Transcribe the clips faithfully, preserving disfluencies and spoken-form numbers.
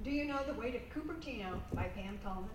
Do You Know the Way to Cupertino by Pam Tallman.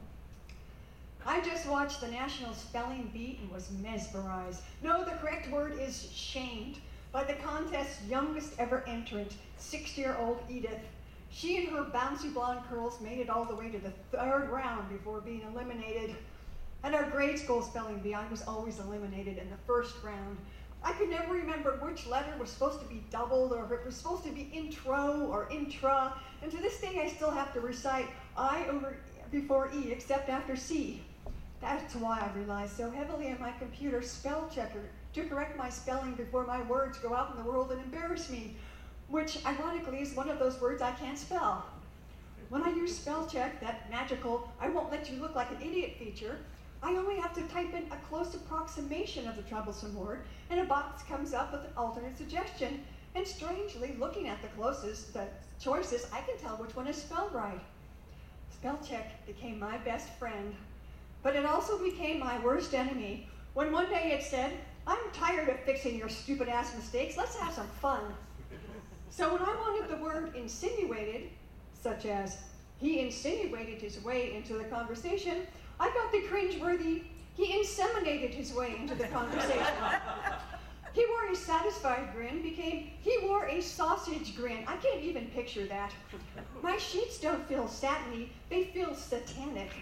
I just watched the National Spelling Bee and was mesmerized. No, the correct word is shamed by the contest's youngest ever entrant, six-year-old Edith. She and her bouncy blonde curls made it all the way to the third round before being eliminated. At our grade school spelling bee, I was always eliminated in the first round. I could never remember which letter was supposed to be doubled or if it was supposed to be intro or intra, and to this day I still have to recite I over before E except after C. That's why I rely so heavily on my computer spell checker to correct my spelling before my words go out in the world and embarrass me, which ironically is one of those words I can't spell. When I use spell check, that magical I won't let you look like an idiot feature, I only have to type in a close approximation of the troublesome word, and a box comes up with an alternate suggestion. And strangely, looking at the closest the choices, I can tell which one is spelled right. Spell check became my best friend, but it also became my worst enemy when one day it said, I'm tired of fixing your stupid ass mistakes, let's have some fun. So when I wanted the word insinuated, such as he insinuated his way into the conversation, I got the cringeworthy, he inseminated his way into the conversation. He wore a satisfied grin, became, he wore a sausage grin. I can't even picture that. My sheets don't feel satiny, they feel satanic.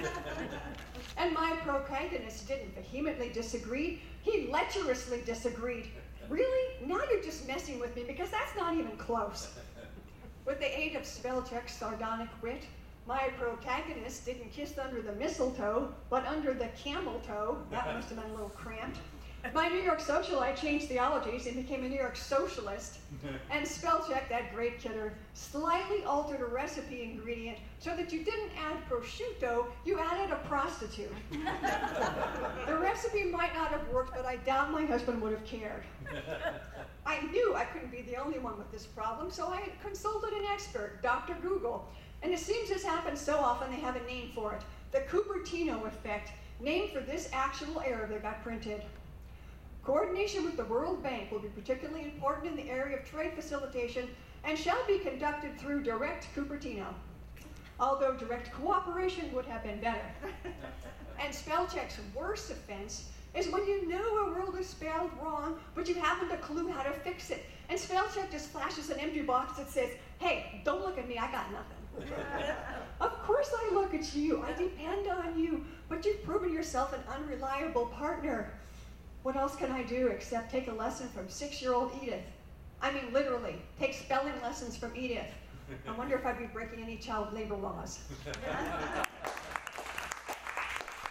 And my protagonist didn't vehemently disagree, he lecherously disagreed. Really? Now you're just messing with me because that's not even close. With the aid of spell check's sardonic wit, my protagonist didn't kiss under the mistletoe, but under the camel toe. That must have been a little cramped. My New York socialite changed theologies and became a New York socialist. And spell check, that great kidder, slightly altered a recipe ingredient so that you didn't add prosciutto, you added a prostitute. The recipe might not have worked, but I doubt my husband would have cared. I knew I couldn't be the only one with this problem, so I consulted an expert, Doctor Google. And it seems this happens so often they have a name for it. The Cupertino effect, named for this actual error that got printed. Coordination with the World Bank will be particularly important in the area of trade facilitation and shall be conducted through direct Cupertino, although direct cooperation would have been better. And spell check's worst offense is when you know a word is spelled wrong, but you haven't a clue how to fix it. And spell check just flashes an empty box that says, hey, don't look at me, I got nothing. Of course I look at you, I depend on you, but you've proven yourself an unreliable partner. What else can I do except take a lesson from six-year-old Edith? I mean, literally, take spelling lessons from Edith. I wonder if I'd be breaking any child labor laws.